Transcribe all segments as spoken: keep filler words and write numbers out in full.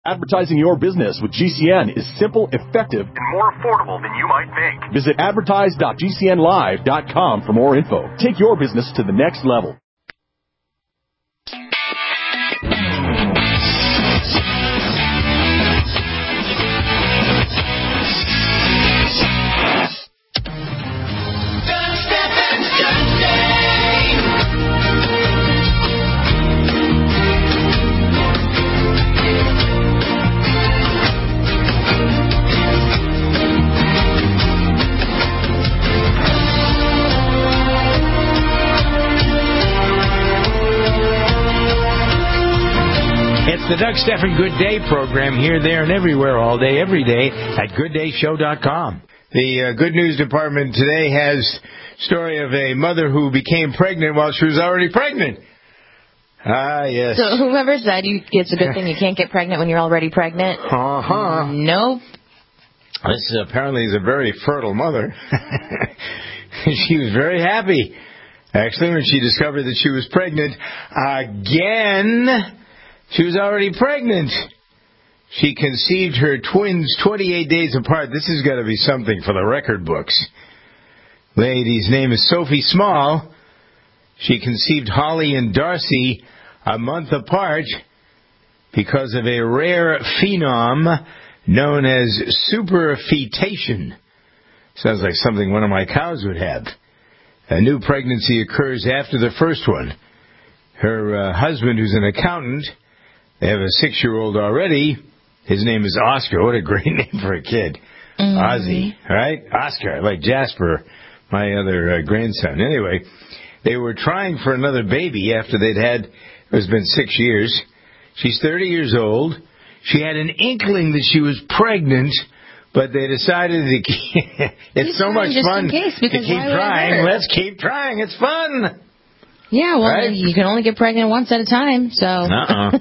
Advertising your business with G C N is simple, effective, and more affordable than you might think. Visit advertise dot g c n live dot com for more info. Take your business to the next level. The Doug Stephan Good Day program here, there, and everywhere, all day, every day at good day show dot com. The uh, Good News Department today has story of a mother who became pregnant while she was already pregnant. Ah, yes. So whoever said you, it's a good thing you can't get pregnant when you're already pregnant? Uh-huh. Nope. This apparently is a very fertile mother. She was very happy, actually, when she discovered that she was pregnant again. She was already pregnant. She conceived her twins twenty-eight days apart. This has got to be something for the record books. Lady's name is Sophie Small. She conceived Holly and Darcy a month apart because of a rare phenom known as superfetation. Sounds like something one of my cows would have. A new pregnancy occurs after the first one. Her uh, husband, who's an accountant, they have a six-year-old already. His name is Oscar. What a great name for a kid. Mm-hmm. Ozzy, right? Oscar, like Jasper, my other uh, grandson. Anyway, they were trying for another baby after they'd had, it's been six years. She's thirty years old. She had an inkling that she was pregnant, but they decided to keep, it's He's so much fun to keep trying. Let's keep trying. It's fun. Yeah, well, right? You can only get pregnant once at a time, so. Uh-uh.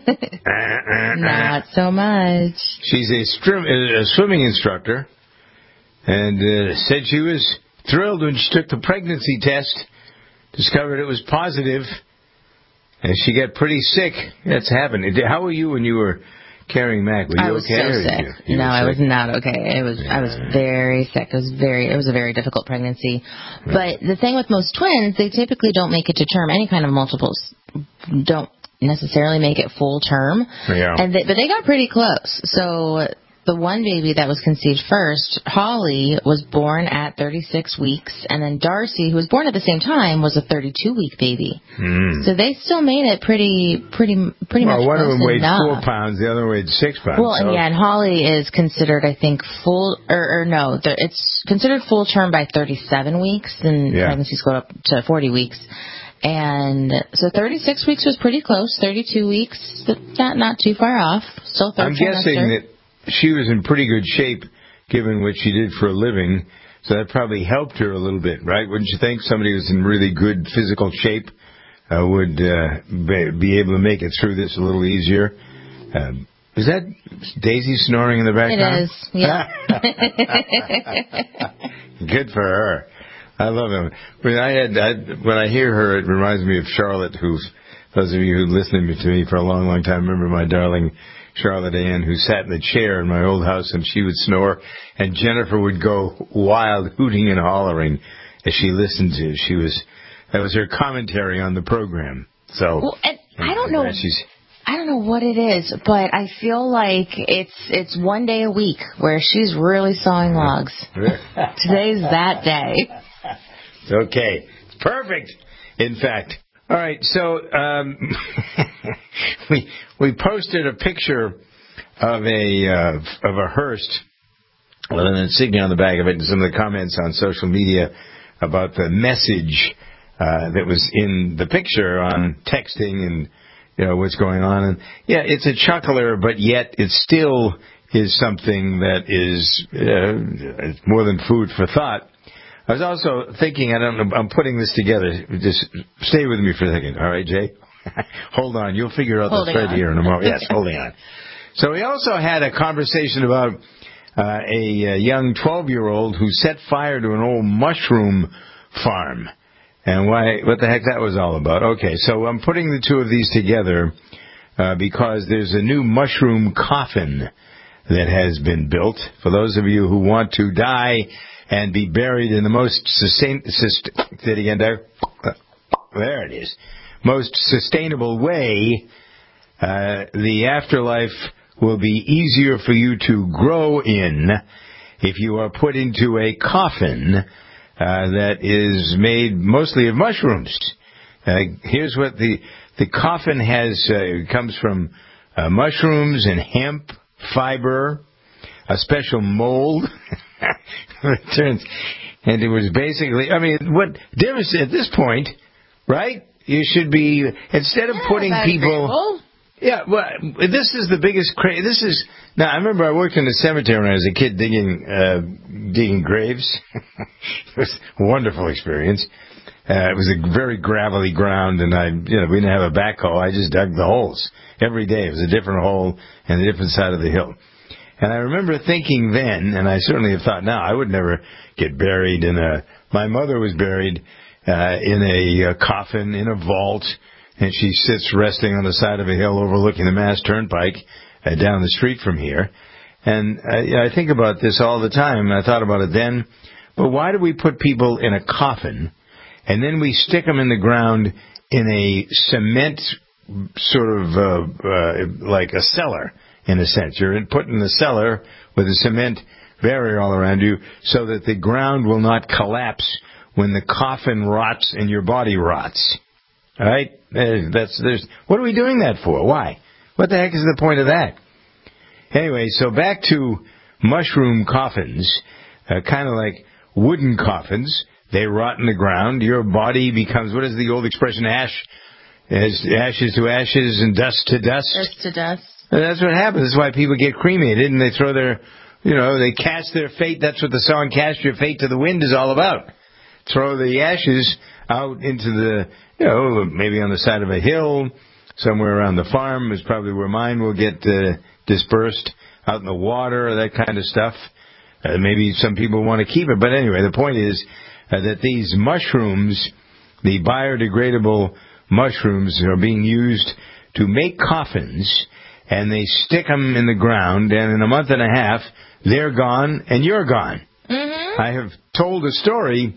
Not so much. She's a, strim- a swimming instructor, and uh, said she was thrilled when she took the pregnancy test, discovered it was positive, and she got pretty sick. That's happened. How were you when you were carrying Mac? Were you I was okay? so sick. You, you no, I sick? was not okay. It was. Yeah. I was very sick. It was very. It was a very difficult pregnancy. Yeah. But the thing with most twins, they typically don't make it to term. Any kind of multiples don't necessarily make it full term. Yeah. And they, but they got pretty close. So the one baby that was conceived first, Holly, was born at thirty-six weeks, and then Darcy, who was born at the same time, was a thirty-two week baby. Mm. So they still made it pretty, pretty, pretty well, much. Well, one of them weighed enough. four pounds, the other weighed six pounds. Well, so. and yeah, and Holly is considered, I think, full, or, or no, the, it's considered full term by thirty-seven weeks, and yeah. pregnancies go up to forty weeks. And so thirty-six weeks was pretty close. thirty-two weeks, not not too far off. Still third I'm guessing trimester. that she was in pretty good shape, given what she did for a living, so that probably helped her a little bit, right? Wouldn't you think? Somebody who's in really good physical shape uh, would uh, be able to make it through this a little easier. Um, is that Daisy snoring in the background? It is, yeah. Good for her. I love him. When I had, I, when I hear her, it reminds me of Charlotte, who, those of you who listened to me for a long, long time remember my darling Charlotte Ann, who sat in the chair in my old house, and she would snore, and Jennifer would go wild, hooting and hollering as she listened to. She was that was her commentary on the program. So well, and I don't know. She's, I don't know what it is, but I feel like it's it's one day a week where she's really sawing logs. Today's that day. Okay, it's perfect. In fact. All right, so um, we we posted a picture of a uh, of a hearse with an insignia on the back of it, and some of the comments on social media about the message uh, that was in the picture on texting and you know what's going on. And yeah, it's a chuckler, but yet it still is something that is uh, more than food for thought. I was also thinking, I don't know, I'm putting this together. Just stay with me for a second. All right, Jay? Hold on. You'll figure out holding the thread on. here in a moment. Yes, holding on. So we also had a conversation about uh, a, a young twelve-year-old who set fire to an old mushroom farm. And why? What the heck that was all about. Okay, so I'm putting the two of these together. uh, because there's a new mushroom coffin that has been built for those of you who want to die and be buried in the most sustain, sustain again there, there it is, most sustainable way. Uh, the afterlife will be easier for you to grow in if you are put into a coffin uh, that is made mostly of mushrooms. Uh, here's what the the coffin has. Uh, comes from uh, mushrooms and hemp fiber, a special mold. It turns, and it was basically. I mean, what difference at this point, right? You should be instead of yeah, putting people. Agreeable. Yeah, well, this is the biggest cra- This is now. I remember I worked in a cemetery when I was a kid, digging uh, digging graves. It was a wonderful experience. Uh, it was a very gravelly ground, and I, you know, we didn't have a backhoe. I just dug the holes every day. It was a different hole and a different side of the hill. And I remember thinking then, and I certainly have thought now, I would never get buried in a. My mother was buried uh, in a, a coffin in a vault. And she sits resting on the side of a hill overlooking the Mass Turnpike uh, down the street from here. And I, I think about this all the time. I thought about it then. But why do we put people in a coffin and then we stick them in the ground in a cement sort of uh, uh, like a cellar, in a sense? You're put in the cellar with a cement barrier all around you so that the ground will not collapse when the coffin rots and your body rots. All right? That's, there's, what are we doing that for? Why? What the heck is the point of that? Anyway, so back to mushroom coffins, uh, kind of like wooden coffins. They rot in the ground. Your body becomes, what is the old expression, ash, as ashes to ashes and dust to dust? Dust to dust. And that's what happens. That's why people get cremated and they throw their, you know, they cast their fate. That's what the song Cast Your Fate to the Wind is all about. Throw the ashes out into the, you know, maybe on the side of a hill, somewhere around the farm is probably where mine will get uh, dispersed, out in the water, that kind of stuff. Uh, maybe some people want to keep it. But anyway, the point is uh, that these mushrooms, the biodegradable mushrooms, are being used to make coffins, and they stick them in the ground, and in a month and a half, they're gone, and you're gone. Mm-hmm. I have told a story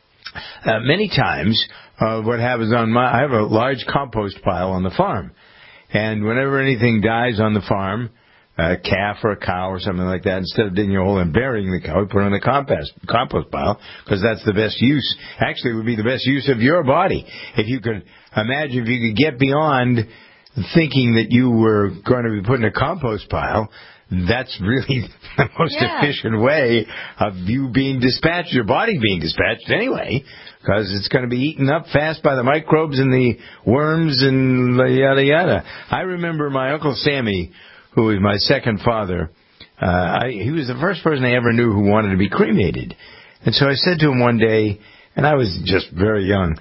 Uh, many times, uh, what happens on my, I have a large compost pile on the farm. And whenever anything dies on the farm, a calf or a cow or something like that, instead of digging a hole and burying the cow, we put it on the compost, compost pile, because that's the best use. Actually, it would be the best use of your body. If you could imagine, if you could get beyond thinking that you were going to be put in a compost pile, that's really the most yeah. efficient way of you being dispatched, your body being dispatched anyway, because it's going to be eaten up fast by the microbes and the worms and yada yada. I remember my Uncle Sammy, who was my second father. Uh, I, he was the first person I ever knew who wanted to be cremated. And so I said to him one day, and I was just very young,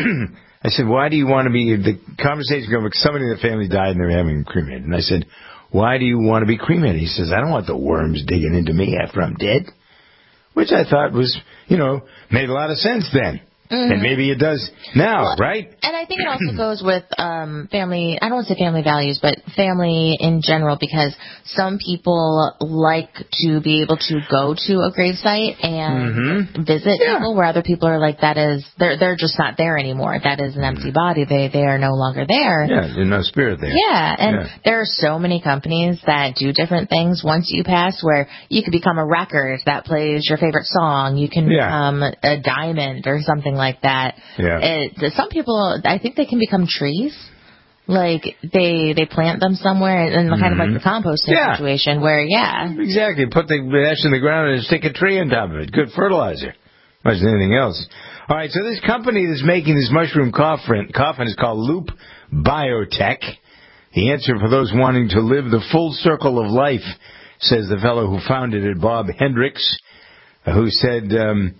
I said, why do you want to be, the conversation going, somebody in the family died and they were having him cremated. And I said, why do you want to be cremated? He says, I don't want the worms digging into me after I'm dead. Which I thought was, you know, made a lot of sense then. Mm-hmm. And maybe it does now, well, right? And I think it also goes with um, family, I don't want to say family values, but family in general, because some people like to be able to go to a gravesite and mm-hmm. visit yeah. people, where other people are like, that is, they're they're just not there anymore. That is an empty mm-hmm. body. They they are no longer there. Yeah, there's no spirit there. Yeah, and yeah. there are so many companies that do different things once you pass, where you could become a record that plays your favorite song. You can yeah. become a diamond or something like that. Yeah. It, some people, I think they can become trees. Like, they they plant them somewhere, and mm-hmm. kind of like the composting yeah. situation where, yeah. Exactly. Put the ash in the ground and stick a tree on top of it. Good fertilizer. Much as anything else. All right, so this company that's making this mushroom coffin, coffin is called Loop Biotech. The answer for those wanting to live the full circle of life, says the fellow who founded it, Bob Hendricks, who said... Um,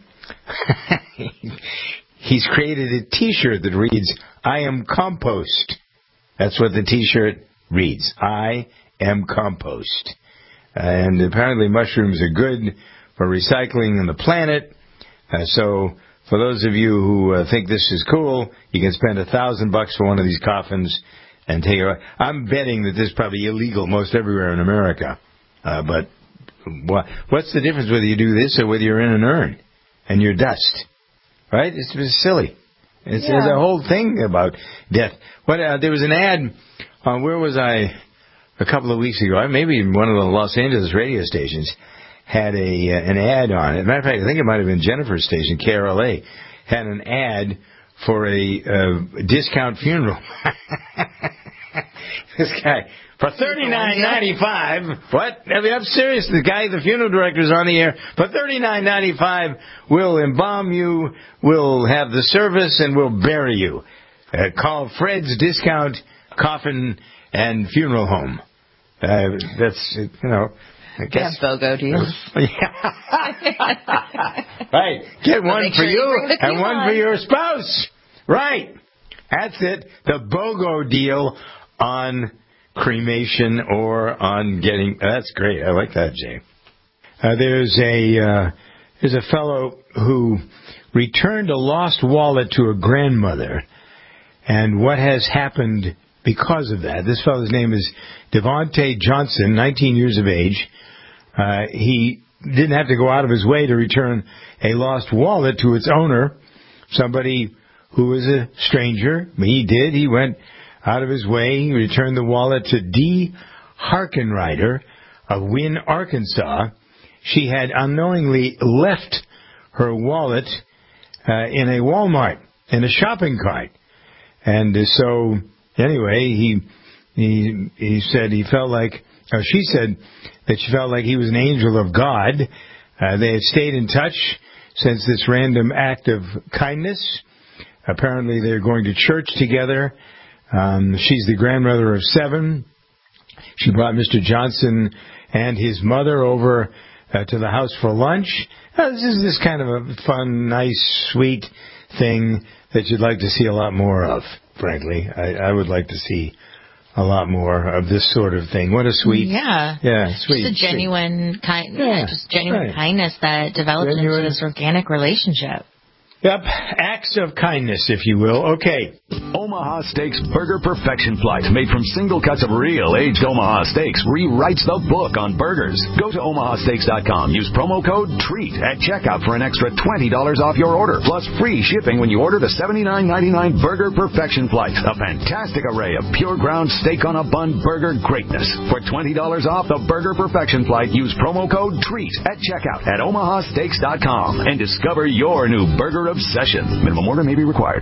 he's created a T-shirt that reads, I am compost. That's what the T-shirt reads. I am compost. And apparently mushrooms are good for recycling on the planet. Uh, so for those of you who uh, think this is cool, you can spend a thousand bucks for one of these coffins and take it. I'm betting that this is probably illegal most everywhere in America. Uh, but what, what's the difference whether you do this or whether you're in an urn and you're dust? Right? It's, it's silly. It's yeah. There's a whole thing about death. What uh, there was an ad on, where was I a couple of weeks ago? Maybe one of the Los Angeles radio stations had a uh, an ad on it. As a matter of fact, I think it might have been Jennifer's station, K R L A, had an ad for a uh, discount funeral. This guy, for thirty-nine ninety-five. What? I mean, I'm serious. The guy, the funeral director's on the air. For thirty-nine ninety-five, we'll embalm you, we'll have the service, and we'll bury you. Uh, call Fred's Discount Coffin and Funeral Home. Uh, that's, you know, I guess. They have BOGO deals. Right. Get one make for sure you you bring the and one coupon. for your spouse. Right. That's it. The BOGO deal on cremation or on getting. That's great. I like that, Jay. Uh, there's a uh, there's a fellow who returned a lost wallet to a grandmother, and what has happened because of that? This fellow's name is Devontae Johnson, nineteen years of age. Uh, he didn't have to go out of his way to return a lost wallet to its owner, somebody who was a stranger. He did. He went out of his way. He returned the wallet to Dee Harkenrider of Wynne, Arkansas. She had unknowingly left her wallet uh, in a Walmart, in a shopping cart. And uh, so, anyway, he he he said he felt like, or she said that she felt like he was an angel of God. Uh, they had stayed in touch since this random act of kindness. Apparently, they're going to church together. Um, she's the grandmother of seven. She brought Mister Johnson and his mother over uh, to the house for lunch. Uh, this is this kind of a fun, nice, sweet thing that you'd like to see a lot more of, frankly. I, I would like to see a lot more of this sort of thing. What a sweet... Yeah. Yeah, sweet. Just a genuine, kind, yeah, Yeah, just genuine right. kindness that develops Genuine. into this organic relationship. Yep, acts of kindness, if you will. Okay. Omaha Steaks Burger Perfection Flight, made from single cuts of real aged Omaha steaks, rewrites the book on burgers. Go to omaha steaks dot com. Use promo code TREAT at checkout for an extra twenty dollars off your order, plus free shipping when you order the seventy-nine ninety-nine Burger Perfection Flight. A fantastic array of pure ground steak on a bun burger greatness. For twenty dollars off the Burger Perfection Flight, use promo code TREAT at checkout at omaha steaks dot com and discover your new burger obsession. Minimum order may be required.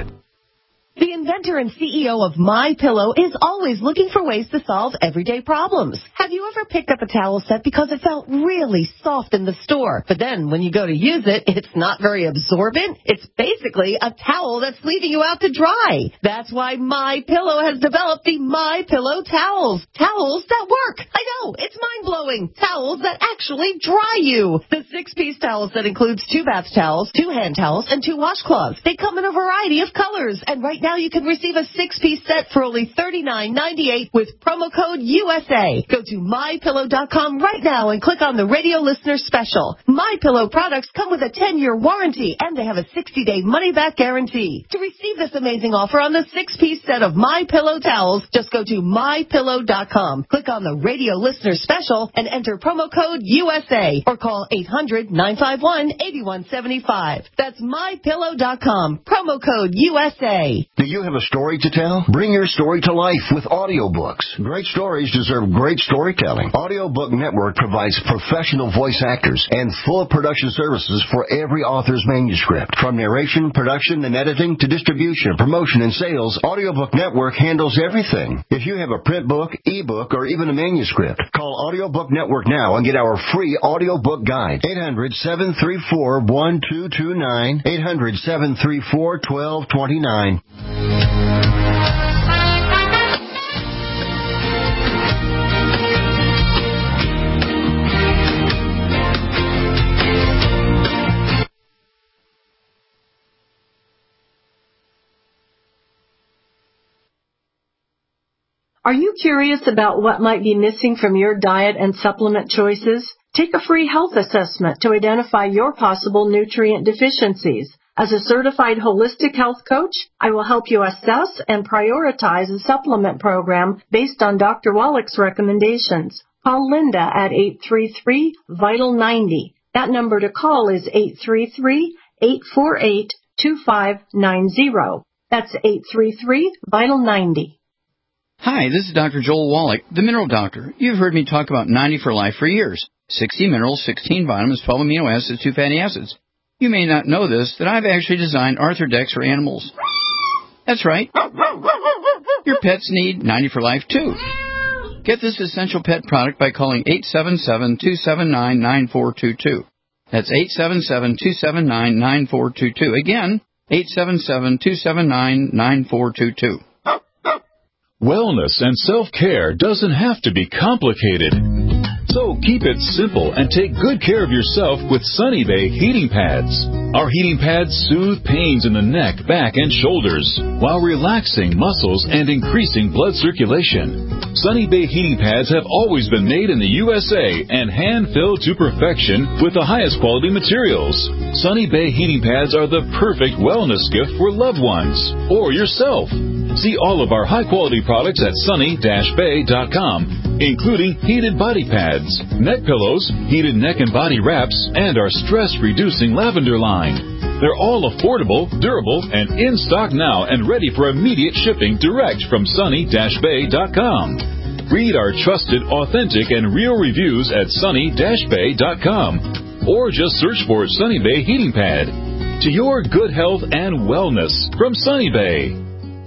The inventor and C E O of MyPillow is always looking for ways to solve everyday problems. Have you ever picked up a towel set because it felt really soft in the store, but then when you go to use it, it's not very absorbent? It's basically a towel that's leaving you out to dry. That's why MyPillow has developed the MyPillow towels. Towels that work. I know, it's mind-blowing. Towels that actually dry you. The six-piece towel set includes two bath towels, two hand towels, and two washcloths. They come in a variety of colors, and right now you can receive a six-piece set for only thirty-nine ninety-eight with promo code U S A. Go to my pillow dot com right now and click on the radio listener special. MyPillow products come with a ten-year warranty, and they have a sixty-day money-back guarantee. To receive this amazing offer on the six-piece set of MyPillow towels, just go to my pillow dot com, click on the radio listener special, and enter promo code U S A, or call eight hundred nine five one eight one seven five. That's my pillow dot com, promo code U S A. Do you have a story to tell? Bring your story to life with audiobooks. Great stories deserve great storytelling. Audiobook Network provides professional voice actors and full production services for every author's manuscript. From narration, production, and editing to distribution, promotion, and sales, Audiobook Network handles everything. If you have a print book, ebook, or even a manuscript, call Audiobook Network now and get our free audiobook guide. eight hundred seven three four one two two nine, eight hundred seven three four one two two nine. Are you curious about what might be missing from your diet and supplement choices? Take a free health assessment to identify your possible nutrient deficiencies. As a certified holistic health coach, I will help you assess and prioritize a supplement program based on Doctor Wallach's recommendations. Call Linda at eight three three, vital ninety. That number to call is eight three three, eight four eight, two five nine zero. That's eight three three, vital ninety. Hi, this is Doctor Joel Wallach, the Mineral Doctor. You've heard me talk about ninety for Life for years. sixty minerals, sixteen vitamins, twelve amino acids, two fatty acids. You may not know this, that I've actually designed Arthrodex for animals. That's right. Your pets need ninety for Life, too. Get this essential pet product by calling eight seven seven, two seven nine, nine four two two. That's eight seven seven, two seven nine, nine four two two. Again, eight seven seven, two seven nine, nine four two two. Wellness and self-care doesn't have to be complicated. So keep it simple and take good care of yourself with Sunny Bay heating pads. Our heating pads soothe pains in the neck, back, and shoulders while relaxing muscles and increasing blood circulation. Sunny Bay heating pads have always been made in the U S A and hand-filled to perfection with the highest quality materials. Sunny Bay heating pads are the perfect wellness gift for loved ones or yourself. See all of our high-quality products at sunny dash bay dot com, including heated body pads, neck pillows, heated neck and body wraps, and our stress-reducing lavender line. They're all affordable, durable, and in stock now and ready for immediate shipping direct from sunny dash bay dot com. Read our trusted, authentic, and real reviews at sunny dash bay dot com or just search for Sunny Bay Heating Pad. To your good health and wellness from Sunny Bay.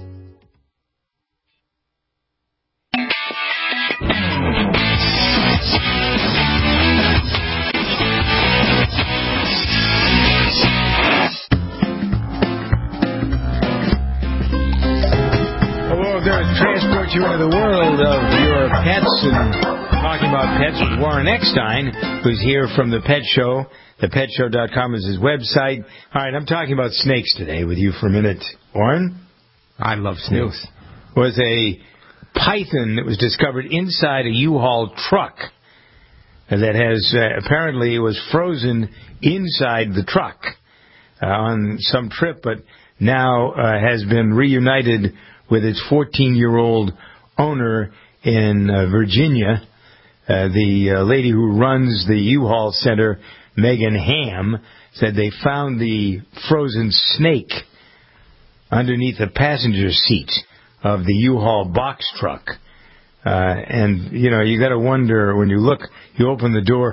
Transport you into the world of your pets and talking about pets with Warren Eckstein, who's here from the Pet Show. the pet show dot com is his website. All right, I'm talking about snakes today with you for a minute. Warren? I love snakes. Was a python that was discovered inside a U-Haul truck that has uh, apparently was frozen inside the truck uh, on some trip, but now uh, has been reunited with its fourteen-year-old owner in uh, Virginia. Uh, the uh, lady who runs the U-Haul Center, Megan Ham, said they found the frozen snake underneath the passenger seat of the U-Haul box truck. Uh, and, you know, you got to wonder when you look, you open the door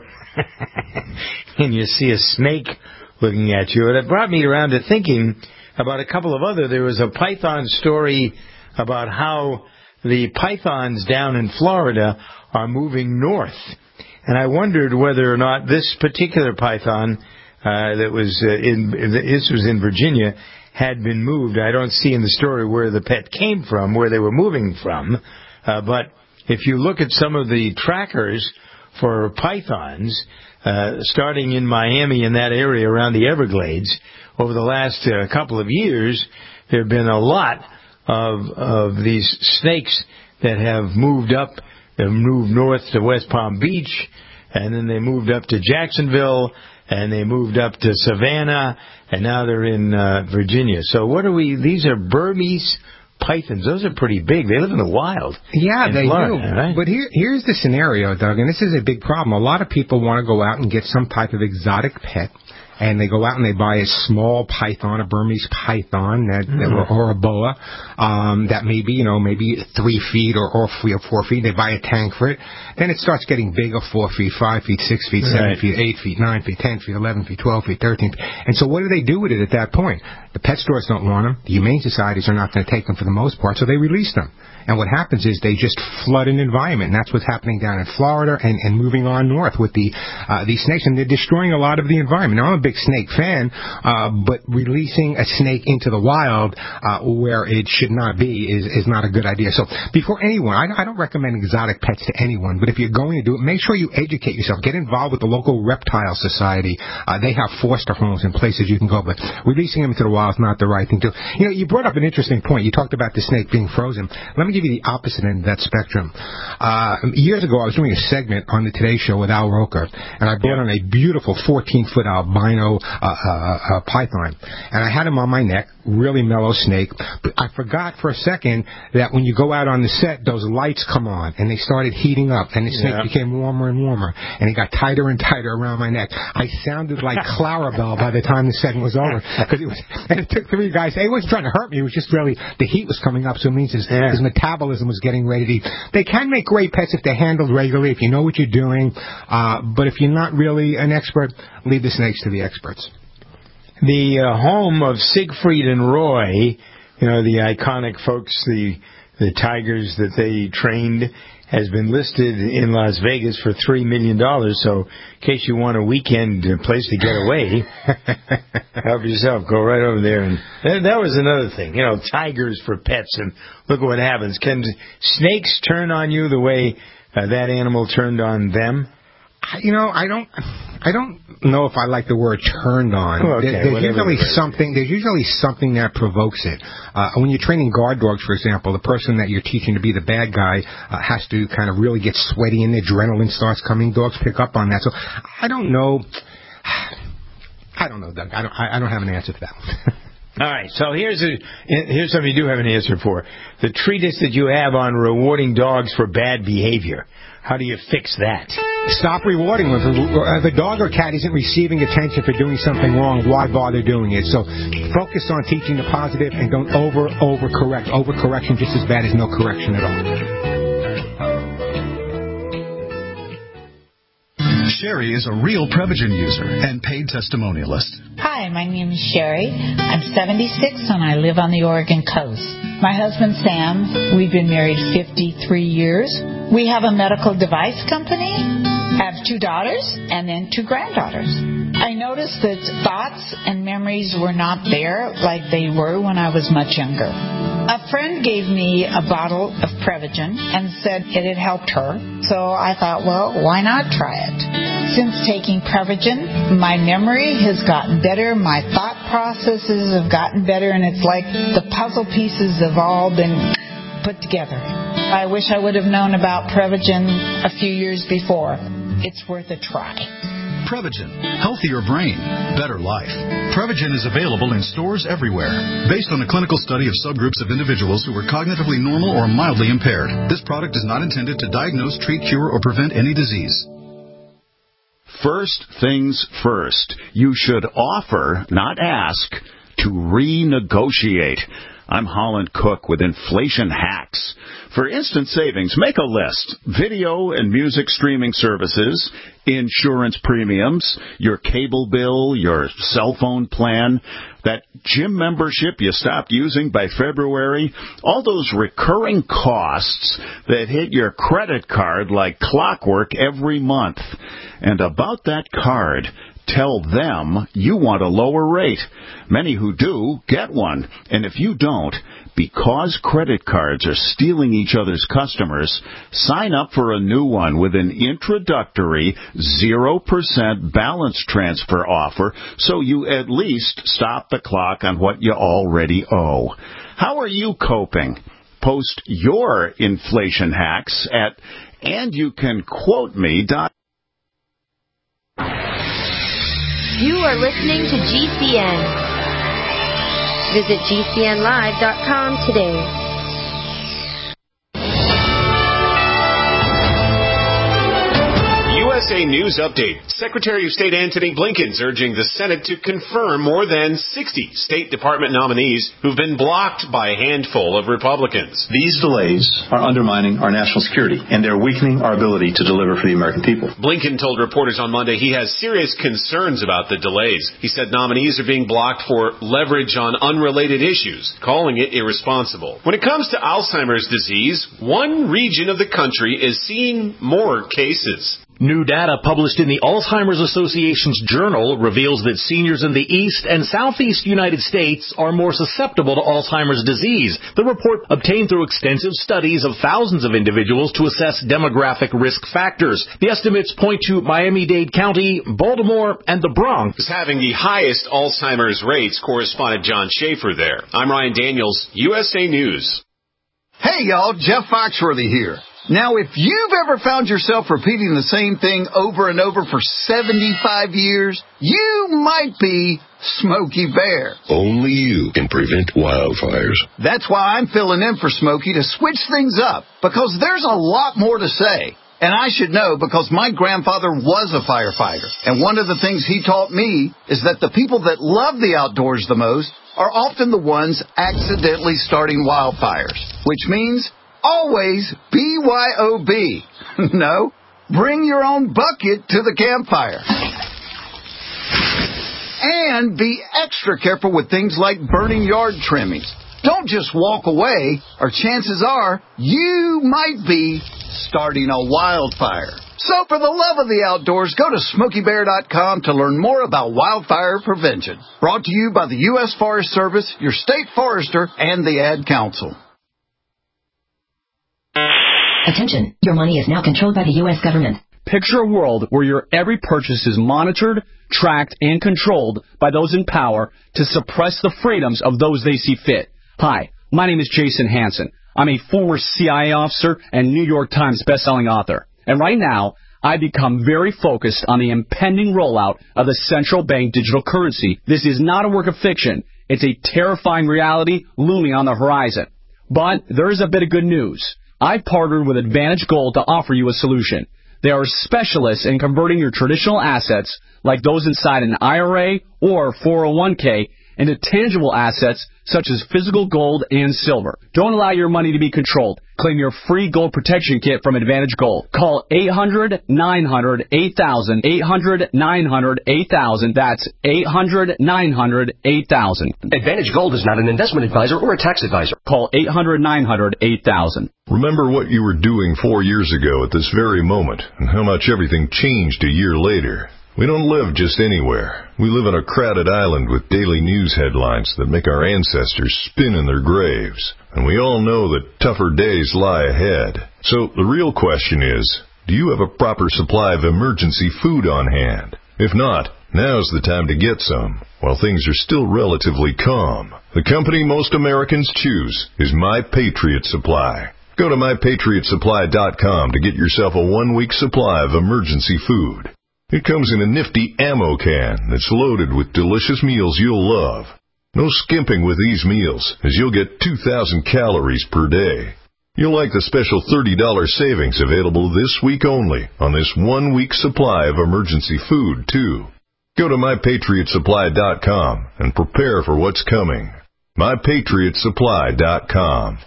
and you see a snake looking at you. And it brought me around to thinking about a couple of other. There was a python story about how the pythons down in Florida are moving north. And I wondered whether or not this particular python uh, that was uh, in, this was in Virginia, had been moved. I don't see in the story where the pet came from, where they were moving from. Uh, but if you look at some of the trackers for pythons, uh, starting in Miami in that area around the Everglades, over the last uh, couple of years, there have been a lot of of these snakes that have moved up, have moved north to West Palm Beach, and then they moved up to Jacksonville, and they moved up to Savannah, and now they're in uh, Virginia. So what are we, these are Burmese pythons. Those are pretty big. They live in the wild. Yeah, they Florida, do. Right? But here, here's the scenario, Doug, and this is a big problem. A lot of people want to go out and get some type of exotic pet, and they go out and they buy a small python, a Burmese python, that, mm-hmm. or, or a boa, um, that may be, you know, maybe three feet or, or three or four feet. They buy a tank for it. Then it starts getting bigger, four feet, five feet, six feet, seven right. feet, eight feet, nine feet, ten feet, eleven feet, twelve feet, thirteen feet. And so what do they do with it at that point? The pet stores don't want them. The humane societies are not going to take them for the most part, so they release them. And what happens is they just flood an environment, and that's what's happening down in Florida and, and moving on north with the uh, these snakes, and they're destroying a lot of the environment. Now, I'm a big snake fan, uh, but releasing a snake into the wild uh, where it should not be is, is not a good idea. So before anyone, I, I don't recommend exotic pets to anyone, but if you're going to do it, make sure you educate yourself. Get involved with the local reptile society. Uh, they have foster homes and places you can go, but releasing them into the wild is not the right thing to do. You know, you brought up an interesting point. You talked about the snake being frozen. Let me give you the opposite end of that spectrum. Uh, years ago, I was doing a segment on the Today Show with Al Roker, and I brought on a beautiful fourteen-foot albino albino uh, uh, uh, python. And I had him on my neck, really mellow snake. But I forgot for a second that when you go out on the set, those lights come on, and they started heating up, and the snake yeah. became warmer and warmer, and it got tighter and tighter around my neck. I sounded like Clarabelle by the time the segment was over, because it was, and it took three guys. He wasn't trying to hurt me. It was just really the heat was coming up, so it means his, yeah. his metabolism was getting ready to eat. They can make great pets if they're handled regularly, if you know what you're doing, uh, but if you're not really an expert, leave the snakes to the experts. The uh, home of Siegfried and Roy, you know, the iconic folks, the the tigers that they trained, has been listed in Las Vegas for three million dollars. So in case you want a weekend place to get away, help yourself. Go right over there. And that, that was another thing. You know, tigers for pets. And look at what happens. Can snakes turn on you the way uh, that animal turned on them? You know, I don't, I don't know if I like the word "turned on." Oh, okay, there, there's usually something. There's usually something that provokes it. Uh, when you're training guard dogs, for example, the person that you're teaching to be the bad guy uh, has to kind of really get sweaty, and the adrenaline starts coming. Dogs pick up on that. So I don't know. I don't know, Doug. I don't. I don't have an answer for that one. All right, so here's a here's something you do have an answer for. The treatise that you have on rewarding dogs for bad behavior. How do you fix that? Stop rewarding them. If a dog or cat isn't receiving attention for doing something wrong, why bother doing it? So focus on teaching the positive and don't over, over correct. Overcorrection just as bad as no correction at all. Sherry is a real Prevagen user and paid testimonialist. Hi, my name is Sherry. I'm seventy-six and I live on the Oregon coast. My husband, Sam, we've been married fifty-three years. We have a medical device company, have two daughters, and then two granddaughters. I noticed that thoughts and memories were not there like they were when I was much younger. A friend gave me a bottle of Prevagen and said it had helped her, so I thought, well, why not try it? Since taking Prevagen, my memory has gotten better, my thought processes have gotten better, and it's like the puzzle pieces have all been put together. I wish I would have known about Prevagen a few years before. It's worth a try. Prevagen. Healthier brain, better life. Prevagen is available in stores everywhere. Based on a clinical study of subgroups of individuals who were cognitively normal or mildly impaired, this product is not intended to diagnose, treat, cure, or prevent any disease. First things first. You should offer, not ask, to renegotiate. I'm Holland Cook with Inflation Hacks. For instant savings, make a list. Video and music streaming services, insurance premiums, your cable bill, your cell phone plan, that gym membership you stopped using by February, all those recurring costs that hit your credit card like clockwork every month. And about that card, tell them you want a lower rate. Many who do get one. And if you don't, because credit cards are stealing each other's customers, sign up for a new one with an introductory zero percent balance transfer offer so you at least stop the clock on what you already owe. How are you coping? Post your inflation hacks at and you can quote me. You are listening to G C N. Visit G C N live dot com today. U S A News Update. Secretary of State Antony Blinken's urging the Senate to confirm more than sixty State Department nominees who've been blocked by a handful of Republicans. These delays are undermining our national security, and they're weakening our ability to deliver for the American people. Blinken told reporters on Monday he has serious concerns about the delays. He said nominees are being blocked for leverage on unrelated issues, calling it irresponsible. When it comes to Alzheimer's disease, one region of the country is seeing more cases. New data published in the Alzheimer's Association's journal reveals that seniors in the East and Southeast United States are more susceptible to Alzheimer's disease. The report obtained through extensive studies of thousands of individuals to assess demographic risk factors. The estimates point to Miami-Dade County, Baltimore, and the Bronx as having the highest Alzheimer's rates. Correspondent John Schaefer there. I'm Ryan Daniels, U S A News. Hey, y'all, Jeff Foxworthy here. Now, if you've ever found yourself repeating the same thing over and over for seventy-five years, you might be Smokey Bear. Only you can prevent wildfires. That's why I'm filling in for Smokey to switch things up, because there's a lot more to say. And I should know because my grandfather was a firefighter. And one of the things he taught me is that the people that love the outdoors the most are often the ones accidentally starting wildfires, which means always B Y O B. No, bring your own bucket to the campfire. And be extra careful with things like burning yard trimmings. Don't just walk away, or chances are you might be starting a wildfire. So for the love of the outdoors, go to Smokey Bear dot com to learn more about wildfire prevention. Brought to you by the U S Forest Service, your state forester, and the Ad Council. Attention, your money is now controlled by the U S government. Picture a world where your every purchase is monitored, tracked, and controlled by those in power to suppress the freedoms of those they see fit. Hi, my name is Jason Hansen. I'm a former C I A officer and New York Times bestselling author. And right now, I've become very focused on the impending rollout of the central bank digital currency. This is not a work of fiction. It's a terrifying reality looming on the horizon. But there is a bit of good news. I've partnered with Advantage Gold to offer you a solution. They are specialists in converting your traditional assets, like those inside an I R A or four oh one k, into tangible assets such as physical gold and silver. Don't allow your money to be controlled. Claim your free gold protection kit from Advantage Gold. Call eight hundred, nine hundred, eight thousand, eight hundred, nine hundred, eight thousand. That's eight hundred, nine hundred, eight thousand. Advantage Gold is not an investment advisor or a tax advisor. Call eight hundred, nine hundred, eight thousand. Remember what you were doing four years ago at this very moment and how much everything changed a year later. We don't live just anywhere. We live on a crowded island with daily news headlines that make our ancestors spin in their graves. And we all know that tougher days lie ahead. So the real question is, do you have a proper supply of emergency food on hand? If not, now's the time to get some, while things are still relatively calm. The company most Americans choose is My Patriot Supply. Go to my patriot supply dot com to get yourself a one-week supply of emergency food. It comes in a nifty ammo can that's loaded with delicious meals you'll love. No skimping with these meals, as you'll get two thousand calories per day. You'll like the special thirty dollars savings available this week only on this one-week supply of emergency food, too. Go to my patriot supply dot com and prepare for what's coming. my patriot supply dot com.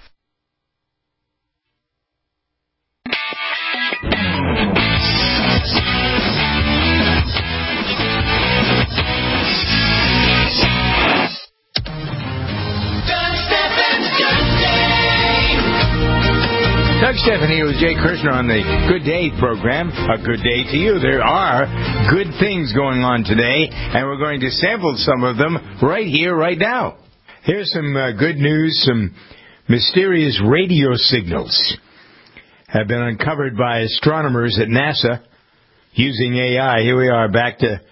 Doug Stephanie with Jay Kirshner on the Good Day program. A good day to you. There are good things going on today, and we're going to sample some of them right here, right now. Here's some uh, good news. Some mysterious radio signals have been uncovered by astronomers at NASA using A I. Here we are, back to...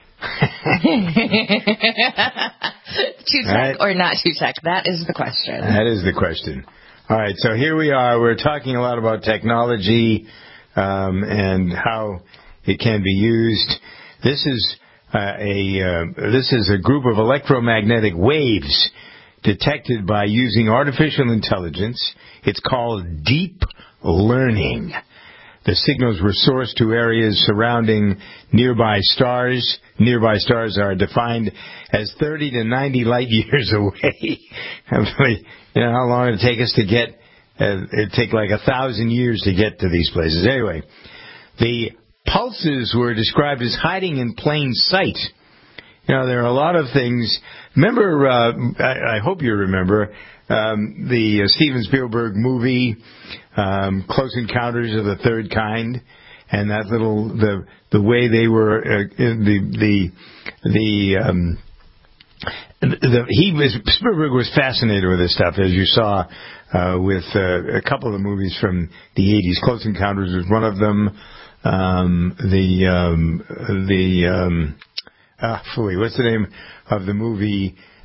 Too tech right. Or not too tech? That is the question. That is the question. All right, so here we are. We're talking a lot about technology um, and how it can be used. This is uh, a uh, this is a group of electromagnetic waves detected by using artificial intelligence. It's called deep learning. The signals were sourced to areas surrounding nearby stars. Nearby stars are defined as thirty to ninety light years away. You know how long it'd take us to get, uh, it'd take like a thousand years to get to these places. Anyway, the pulses were described as hiding in plain sight. You know, there are a lot of things. Remember, uh, I, I hope you remember, um, the uh, Steven Spielberg movie, um, Close Encounters of the Third Kind, and that little, the, the way they were, uh, the, the, the, um, The, he was Spielberg was fascinated with this stuff, as you saw uh, with uh, a couple of the movies from the eighties. Close Encounters was one of them. Um, the um, the um, ah, what's the name of the movie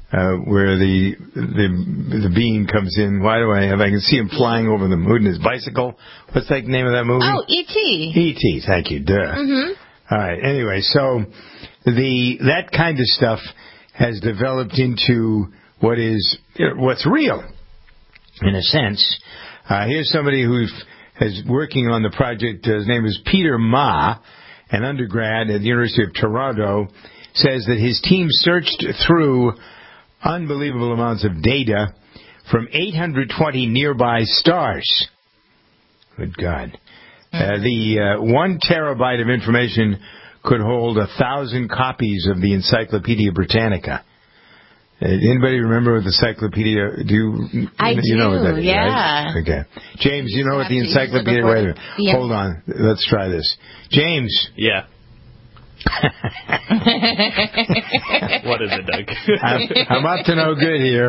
uh, where the, the the being comes in. Why do I have? I can see him flying over the moon in his bicycle. What's the name of that movie? Oh, E T E T Thank you. Duh. Mm-hmm. All right. Anyway, so the that kind of stuff has developed into what is what's real, in a sense. Uh, here's somebody who is working on the project. His name is Peter Ma, an undergrad at the University of Toronto, says that his team searched through unbelievable amounts of data from eight hundred twenty nearby stars. Good God. Uh, the uh, one terabyte of information could hold a thousand copies of the Encyclopedia Britannica. Uh, anybody remember what the Encyclopedia? Do you? I you do. Know what that is, Yeah. Right? Okay. James, you know what the Encyclopedia? Wait a minute. Yeah. Hold on. Let's try this. James. Yeah. What is it, Doug? I'm, I'm up to no good here.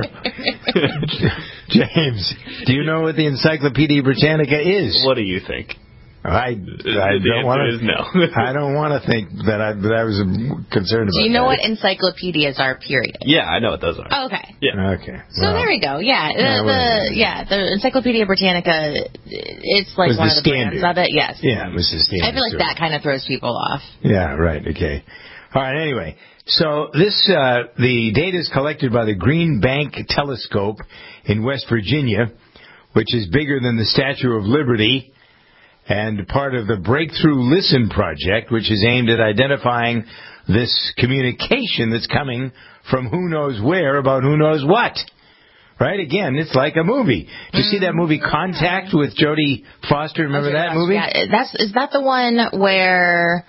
James, do you know what the Encyclopedia Britannica is? What do you think? I, I don't want to. No. I don't want to think that I that I was concerned about. Do you know that. what encyclopedias are? Period. Yeah, I know what those are. Oh, okay. Yeah. Okay. So well, there we go. Yeah. The, yeah, the yeah the Encyclopedia Britannica. It's like was one the of the standard. brands of it. Yes. Yeah, it was the standard. I feel like sort of. that kind of throws people off. Yeah. Right. Okay. All right. Anyway, so this uh, the data is collected by the Green Bank Telescope in West Virginia, which is bigger than the Statue of Liberty, and part of the Breakthrough Listen project, which is aimed at identifying this communication that's coming from who knows where about who knows what. Right? Again, it's like a movie. Did you see that movie Contact with Jodie Foster? Remember that movie? Yeah, that's is that the one where?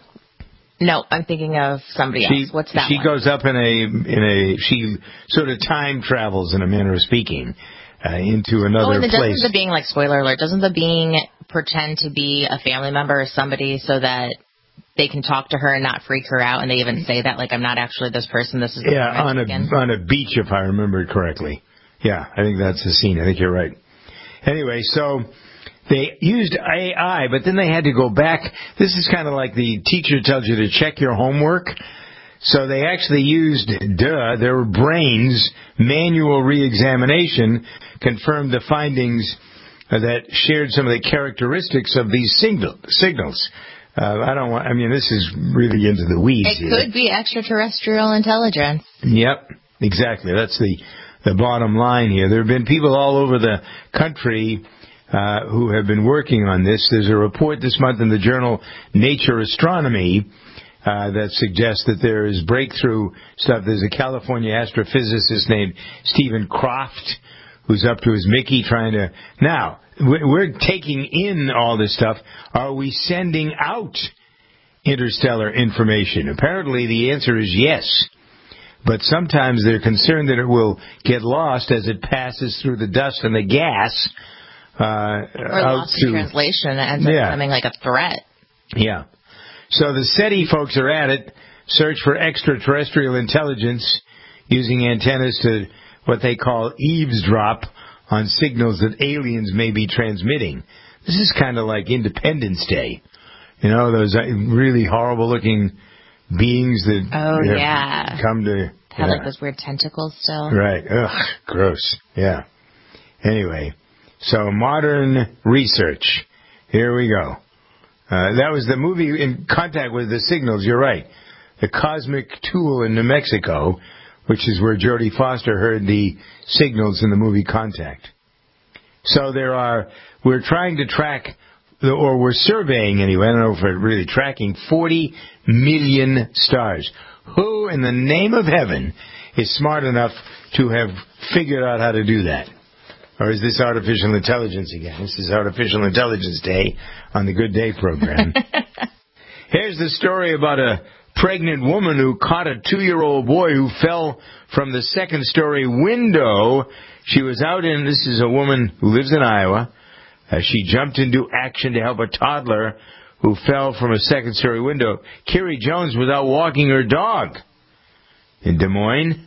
No, I'm thinking of somebody she, else. What's that She one? goes up in a in a she sort of time travels in a manner of speaking uh, into another oh, and the, place. doesn't the being, like, spoiler alert, doesn't the being pretend to be a family member or somebody so that they can talk to her and not freak her out? And they even say that, like, I'm not actually this person. This is the yeah, on a again. on a beach, if I remember correctly. Yeah, I think that's the scene. I think you're right. Anyway, so they used A I, but then they had to go back. This is kind of like the teacher tells you to check your homework. So they actually used, duh, their brains, manual re-examination, confirmed the findings that shared some of the characteristics of these signal, signals. Uh, I don't want, I mean, this is really into the weeds It here. could be extraterrestrial intelligence. Yep, exactly. That's the, the bottom line here. There have been people all over the country uh, who have been working on this. There's a report this month in the journal Nature Astronomy uh, that suggests that there is breakthrough stuff. There's a California astrophysicist named Stephen Croft who's up to his Mickey trying to... Now, we're taking in all this stuff. Are we sending out interstellar information? Apparently the answer is yes. But sometimes they're concerned that it will get lost as it passes through the dust and the gas. Uh, or out lost to, in translation and ends up yeah. becoming like a threat. Yeah. So the SETI folks are at it. Search for extraterrestrial intelligence using antennas to what they call eavesdrop on signals that aliens may be transmitting. This is kind of like Independence Day. You know, those really horrible-looking beings that oh, have yeah. come to... Have yeah. like those weird tentacles still. Right. Ugh, gross. Yeah. Anyway, so modern research. Here we go. Uh, that was the movie In Contact with the Signals. You're right. The Cosmic Tool in New Mexico, which is where Jodie Foster heard the signals in the movie Contact. So there are, we're trying to track, or we're surveying anyway, I don't know if we're really tracking, forty million stars. Who in the name of heaven is smart enough to have figured out how to do that? Or is this artificial intelligence again? This is Artificial Intelligence Day on the Good Day program. Here's the story about a pregnant woman who caught a two-year-old boy who fell from the second-story window. She was out in, this is a woman who lives in Iowa. Uh, she jumped into action to help a toddler who fell from a second-story window. Carrie Jones was out walking her dog in Des Moines,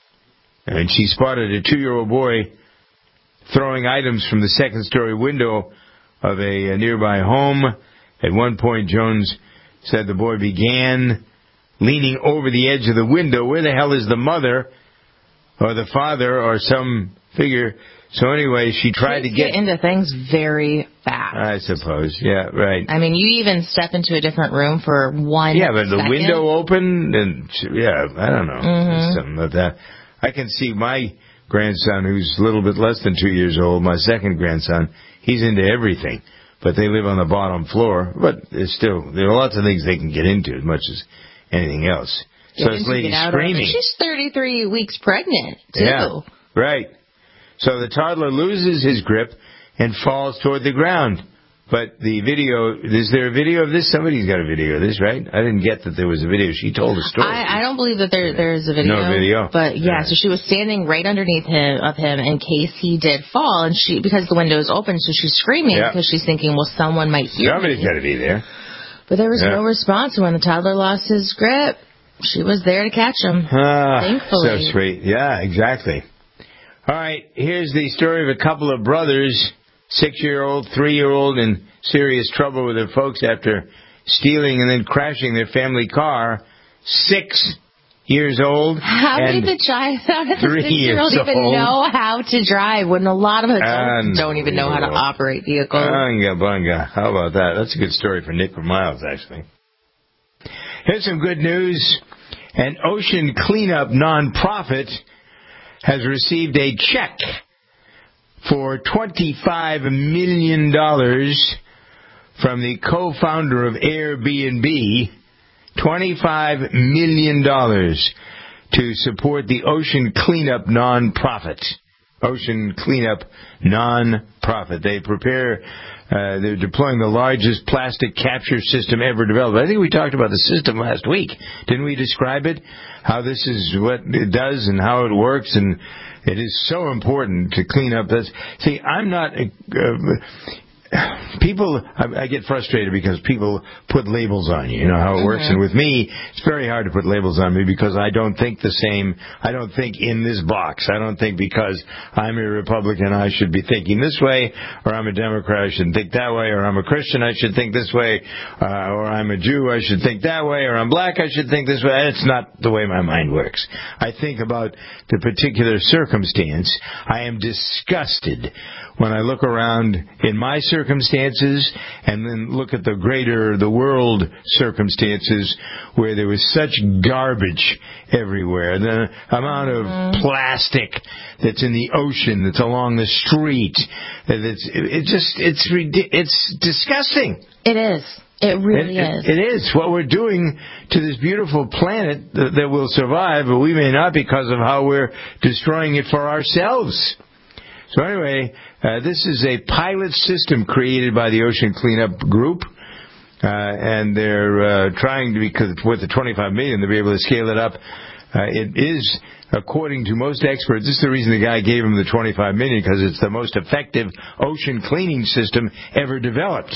and she spotted a two-year-old boy throwing items from the second-story window of a, a nearby home. At one point, Jones said the boy began leaning over the edge of the window. Where the hell is the mother? or the father or some figure. So anyway, she tried Kids to get... get into things very fast. I suppose, yeah, right. I mean, you even step into a different room for one Yeah, but the second. window opened, and, yeah, I don't know. Mm-hmm. Something like that. I can see my grandson, who's a little bit less than two years old, my second grandson, he's into everything. But they live on the bottom floor, but there's still, there are lots of things they can get into as much as anything else. So Get this into, lady's get out of screaming. it. She's thirty-three weeks pregnant, too. Yeah, right. So the toddler loses his grip and falls toward the ground. But the video, is there a video of this? Somebody's got a video of this, right? I didn't get that there was a video. She told a story. I, I don't believe that there there's a video. No video? But yeah, so she was standing right underneath him of him in case he did fall, and she because the window is open, so she's screaming Yeah. because she's thinking, well, someone might hear Somebody's me. got to be there. But there was Yeah. no response, and when the toddler lost his grip, she was there to catch him. Ah, Thankfully. so sweet. Yeah, exactly. All right, here's the story of a couple of brothers, six-year-old, three-year-old, in serious trouble with their folks after stealing and then crashing their family car. Six years old. How and did the child, how did the three six-year-old years even old. know how to drive when a lot of adults And- don't even know how to operate vehicles? Bunga, bunga. How about that? That's a good story for Nick Miles, actually. Here's some good news. An ocean cleanup nonprofit has received a check for twenty-five million dollars from the co-founder of Airbnb, twenty-five million dollars to support the Ocean Cleanup nonprofit. Ocean Cleanup nonprofit. They prepare, uh, they're deploying the largest plastic capture system ever developed. I think we talked about the system last week. Didn't we describe it? How this is what it does and how it works, and it is so important to clean up this. See, I'm not... Uh, People, I, I get frustrated because people put labels on you. You know how it works. Mm-hmm. And with me, it's very hard to put labels on me because I don't think the same. I don't think in this box. I don't think because I'm a Republican I should be thinking this way, or I'm a Democrat I should think that way, or I'm a Christian I should think this way, uh, or I'm a Jew I should think that way, or I'm black I should think this way. It's not the way my mind works. I think about the particular circumstance. I am disgusted when I look around in my circumstances and then look at the greater, the world circumstances where there was such garbage everywhere. The amount of plastic that's in the ocean, that's along the street, that's, it just, it's, it's disgusting. It is. It really it, is. It, it is. What we're doing to this beautiful planet that, that will survive, but we may not because of how we're destroying it for ourselves. So anyway, uh, this is a pilot system created by the Ocean Cleanup Group, uh, and they're uh, trying to, because with the twenty-five million dollars, they'll be able to scale it up. Uh, it is, according to most experts, this is the reason the guy gave him the twenty-five million dollars, because it's the most effective ocean cleaning system ever developed.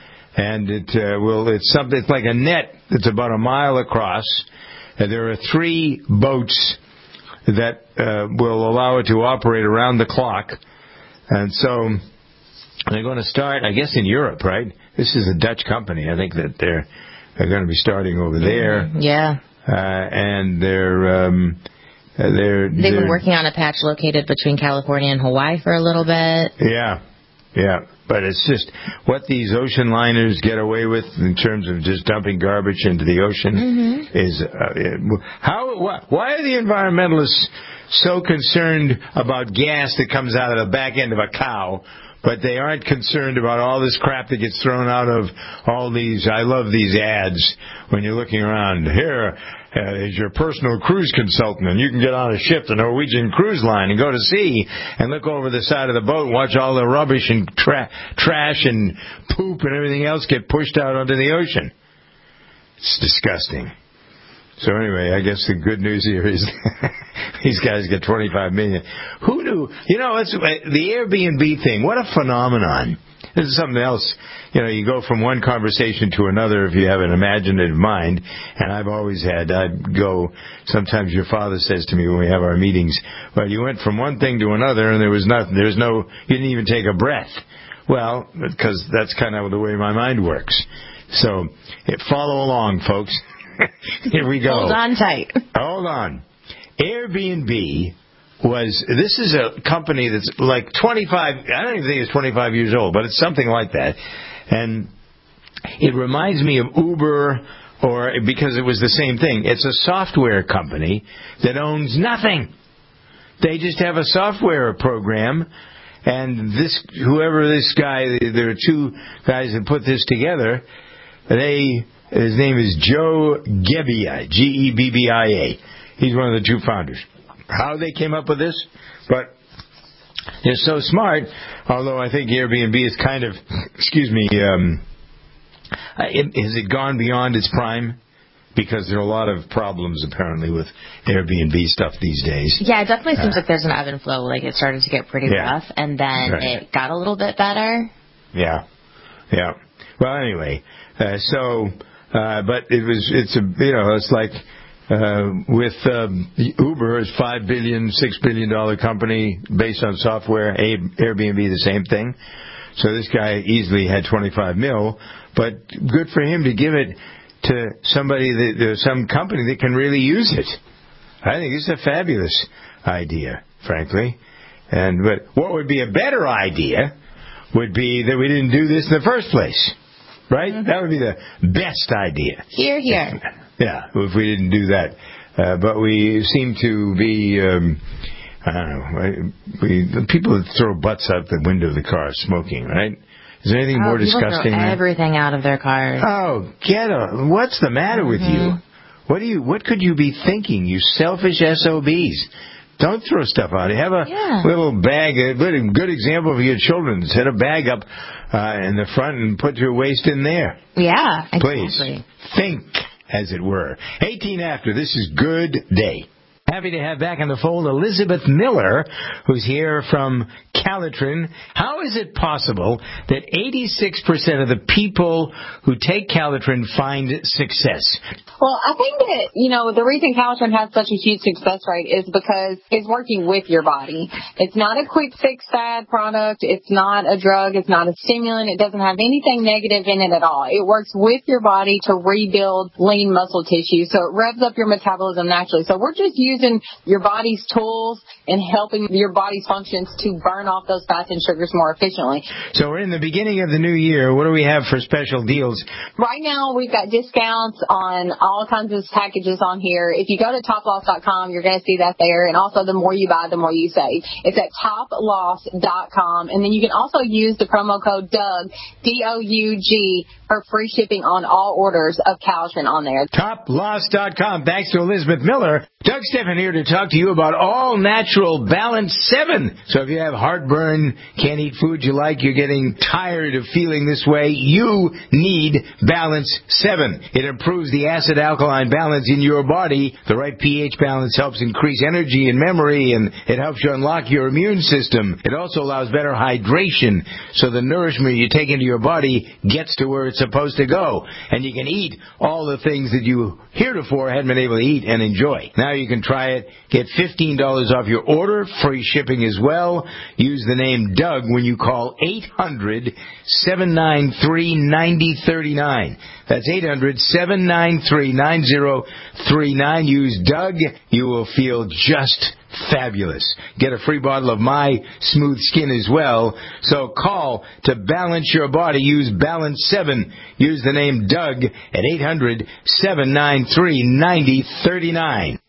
And it uh, will, it's something, it's like a net that's about a mile across. Uh, there are three boats that uh, will allow it to operate around the clock. And so they're going to start, I guess, in Europe, right? This is a Dutch company. I think that they're, they're going to be starting over there. Yeah. Uh, and they're... Um, they're They've they're, been working on a patch located between California and Hawaii for a little bit. Yeah, yeah. But it's just what these ocean liners get away with in terms of just dumping garbage into the ocean Mm-hmm. is uh, how. Wh- why are the environmentalists so concerned about gas that comes out of the back end of a cow, but they aren't concerned about all this crap that gets thrown out of all these? I love these ads when you're looking around. Here uh, is your personal cruise consultant, and you can get on a ship, the Norwegian Cruise Line, and go to sea and look over the side of the boat and watch all the rubbish and tra- trash and poop and everything else get pushed out onto the ocean. It's disgusting. So anyway, I guess the good news here is these guys get twenty-five million dollars. Who knew? You know, it's the Airbnb thing. What a phenomenon. This is something else. You know, you go from one conversation to another if you have an imaginative mind. And I've always had, I'd go, sometimes your father says to me when we have our meetings, well, you went from one thing to another and there was nothing, there's no, you didn't even take a breath. Well, because that's kind of the way my mind works. So, follow along, folks. Here we go. Hold on tight. Hold on. Airbnb was, this is a company that's like twenty-five, I don't even think it's twenty-five years old, but it's something like that. And it reminds me of Uber, or because it was the same thing. It's a software company that owns nothing. They just have a software program, and this, whoever this guy, there are two guys that put this together. They, his name is Joe Gebbia, G E B B I A. He's one of the two founders. How they came up with this, but they're so smart. Although I think Airbnb is kind of, excuse me, um, it, has it gone beyond its prime? Because there are a lot of problems apparently with Airbnb stuff these days. Yeah, it definitely seems uh, like there's an ebb and flow. Like it started to get pretty yeah. rough, and then right. it got a little bit better. Yeah, yeah. Well, anyway, uh, so, uh, but it was, it's a, you know, it's like. Uh, with um, Uber, is five billion, six billion dollar company based on software. Airbnb, the same thing. So this guy easily had twenty-five mil, but good for him to give it to somebody that, uh, some company that can really use it. I think it's a fabulous idea, frankly. And but what would be a better idea would be that we didn't do this in the first place, right? Mm-hmm. That would be the best idea. Here, here. Yeah, if we didn't do that. Uh, but we seem to be, um, I don't know, we, people that throw butts out the window of the car smoking, right? Is there anything oh, more disgusting? Throw everything out of their cars. Oh, get a, what's the matter with mm-hmm. you? What do you, what could you be thinking, you selfish S O Bs? Don't throw stuff out. Have a yeah. little bag, a good, good example for your children. Set a bag up uh, in the front and put your waste in there. Yeah, exactly. Please, think. As it were. eighteen after, this is Good Day. Happy to have back in the fold Elizabeth Miller, who's here from Calitrin. How is it possible that eighty-six percent of the people who take Calitrin find success? Well, I think that, you know, the reason Calitrin has such a huge success rate is because it's working with your body. It's not a quick fix fad product. It's not a drug. It's not a stimulant. It doesn't have anything negative in it at all. It works with your body to rebuild lean muscle tissue. So it revs up your metabolism naturally. So we're just using your body's tools and helping your body's functions to burn off those fats and sugars more efficiently. So we're in the beginning of the new year. What do we have for special deals? Right now, we've got discounts on all kinds of packages on here. If you go to top loss dot com, you're going to see that there. And also, the more you buy, the more you save. It's at top loss dot com. And then you can also use the promo code Doug, D O U G, for free shipping on all orders of Calitrin on there. top loss dot com. Thanks to Elizabeth Miller. Doug Stephan here to talk to you about All Natural Balance seven. So if you have heartburn, can't eat food you like, you're getting tired of feeling this way, you need Balance seven. It improves the acid-alkaline balance in your body. The right pH balance helps increase energy and memory, and it helps you unlock your immune system. It also allows better hydration, so the nourishment you take into your body gets to where it's supposed to go. And you can eat all the things that you heretofore hadn't been able to eat and enjoy. Now you can try it. Get fifteen dollars off your order, free shipping as well. Use the name Doug when you call eight hundred, seven nine three, nine zero three nine. That's eight hundred, seven nine three, nine zero three nine. Use Doug. You will feel just fabulous. Get a free bottle of My Smooth Skin as well. So call to balance your body. Use Balance seven. Use the name Doug at eight hundred, seven nine three, nine zero three nine.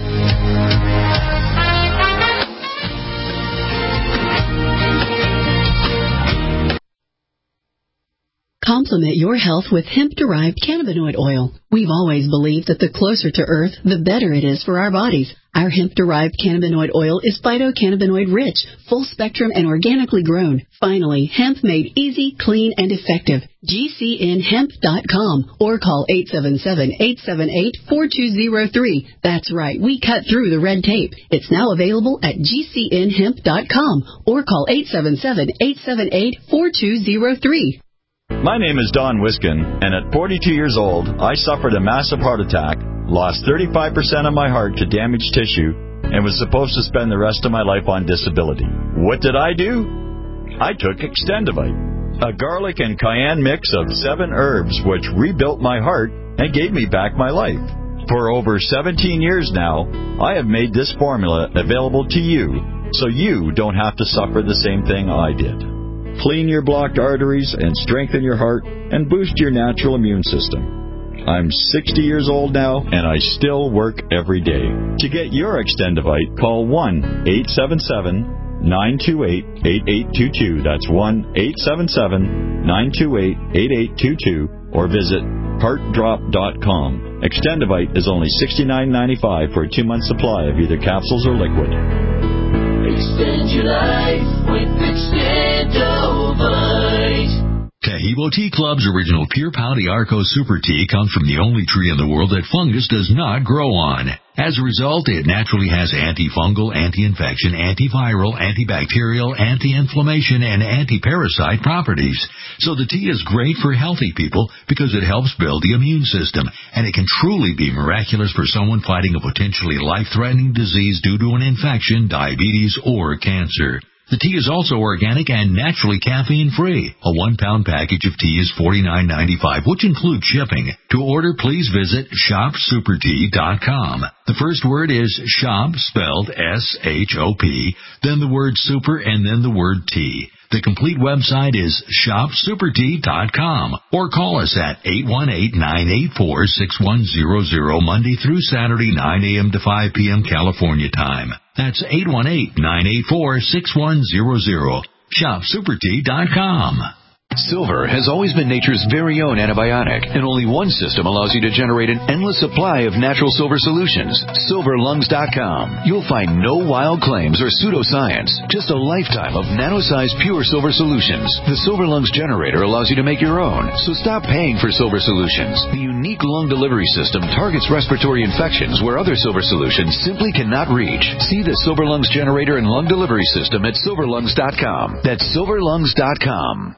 Complement your health with hemp-derived cannabinoid oil. We've always believed that the closer to Earth, the better it is for our bodies. Our hemp-derived cannabinoid oil is phytocannabinoid-rich, full-spectrum, and organically grown. Finally, hemp made easy, clean, and effective. G C N hemp dot com or call eight seven seven, eight seven eight, four two zero three. That's right, we cut through the red tape. It's now available at G C N hemp dot com or call eight seven seven, eight seven eight, four two zero three. My name is Don Wiskin, and at forty-two years old, I suffered a massive heart attack, lost thirty-five percent of my heart to damaged tissue, and was supposed to spend the rest of my life on disability. What did I do? I took Extendivite, a garlic and cayenne mix of seven herbs which rebuilt my heart and gave me back my life. For over seventeen years now, I have made this formula available to you so you don't have to suffer the same thing I did. Clean your blocked arteries and strengthen your heart and boost your natural immune system. I'm sixty years old now, and I still work every day. To get your Extendivite, call one eight seven seven, nine two eight, eight eight two two. That's one eight seven seven, nine two eight, eight eight two two, or visit heart drop dot com. Extendivite is only sixty-nine ninety-five for a two-month supply of either capsules or liquid. Extend your life with Extendivite. Taheebo Tea Club's original Pure Pau Arco Super Tea comes from the only tree in the world that fungus does not grow on. As a result, it naturally has antifungal, anti-infection, antiviral, antibacterial, anti-inflammation, and anti-parasite properties. So the tea is great for healthy people because it helps build the immune system, and it can truly be miraculous for someone fighting a potentially life-threatening disease due to an infection, diabetes, or cancer. The tea is also organic and naturally caffeine-free. A one-pound package of tea is forty-nine ninety-five, which includes shipping. To order, please visit shop super tea dot com. The first word is shop, spelled S H O P, then the word super, and then the word tea. The complete website is shop super tea dot com, or call us at eight one eight, nine eight four, six one zero zero Monday through Saturday, nine a.m. to five p.m. California time. That's eight one eight, nine eight four, six one zero zero. shop super tea dot com. Silver has always been nature's very own antibiotic, and only one system allows you to generate an endless supply of natural silver solutions. silver lungs dot com. You'll find no wild claims or pseudoscience, just a lifetime of nano-sized pure silver solutions. The Silver Lungs generator allows you to make your own, so stop paying for silver solutions. The unique lung delivery system targets respiratory infections where other silver solutions simply cannot reach. See the Silver Lungs generator and lung delivery system at silver lungs dot com. That's silver lungs dot com.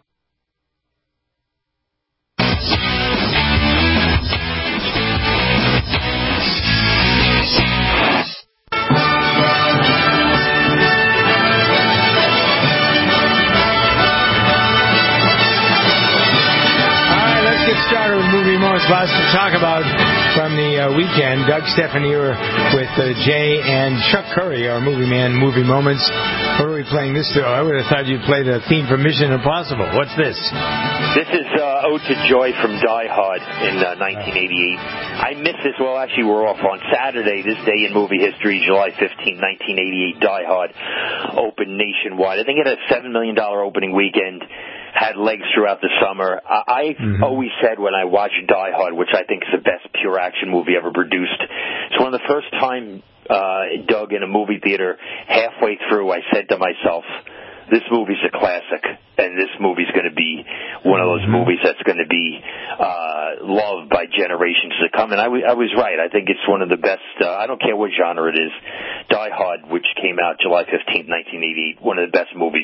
Started with movie moments. Lots to talk about from the uh, weekend. Doug Stephanie here with uh, Jay and Chuck Curry, our movie man, movie moments. What are we playing this to? I would have thought you'd play the theme from Mission Impossible. What's this? This is uh, Ode to Joy from Die Hard in uh, nineteen eighty-eight. I missed this. Well, actually, we're off on Saturday, this day in movie history, July fifteenth, nineteen eighty-eight. Die Hard opened nationwide. I think it had a seven million dollars opening weekend. Had legs throughout the summer. I, I've mm-hmm. always said when I watch Die Hard, which I think is the best pure action movie ever produced, it's one of the first time, uh, Doug, in a movie theater, halfway through, I said to myself, this movie's a classic, and this movie's going to be one of those movies that's going to be uh, loved by generations to come. And I, w- I was right. I think it's one of the best, uh, I don't care what genre it is, Die Hard, which came out July fifteenth, nineteen eighty-eight, one of the best movies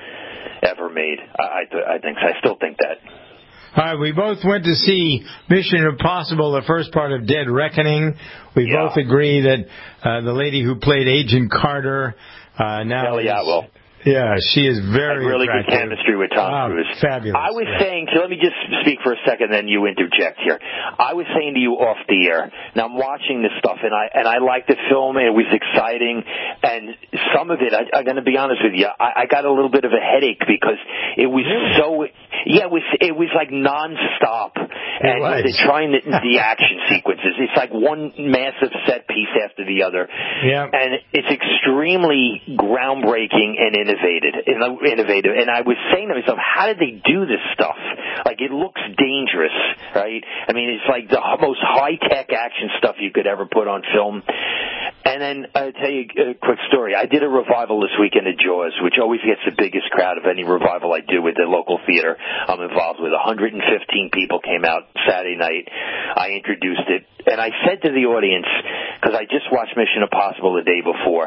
ever made. I, I, th- I think I still think that. All right, we both went to see Mission Impossible, the first part of Dead Reckoning. We yeah. both agree that uh, the lady who played Agent Carter uh, now Kelly is, Atwell. Yeah, she is very had really attractive. good chemistry with Tom oh, Cruise. Fabulous. I was yeah. saying, so let me just speak for a second, then you interject here. I was saying to you off the air, now I'm watching this stuff, and I and I liked the film, and it was exciting, and some of it, I, I'm going to be honest with you, I, I got a little bit of a headache because it was really? so, yeah, it was it was like nonstop, and was. they're trying the, the action sequences. It's like one massive set piece after the other, yeah. and it's extremely groundbreaking and innovative. innovative. And I was saying to myself, how did they do this stuff? Like, it looks dangerous, right? I mean, it's like the most high-tech action stuff you could ever put on film. And then I'll tell you a quick story. I did a revival this weekend at Jaws, which always gets the biggest crowd of any revival I do with the local theater I'm involved with. one hundred fifteen people came out Saturday night. I introduced it. And I said to the audience, because I just watched Mission Impossible the day before,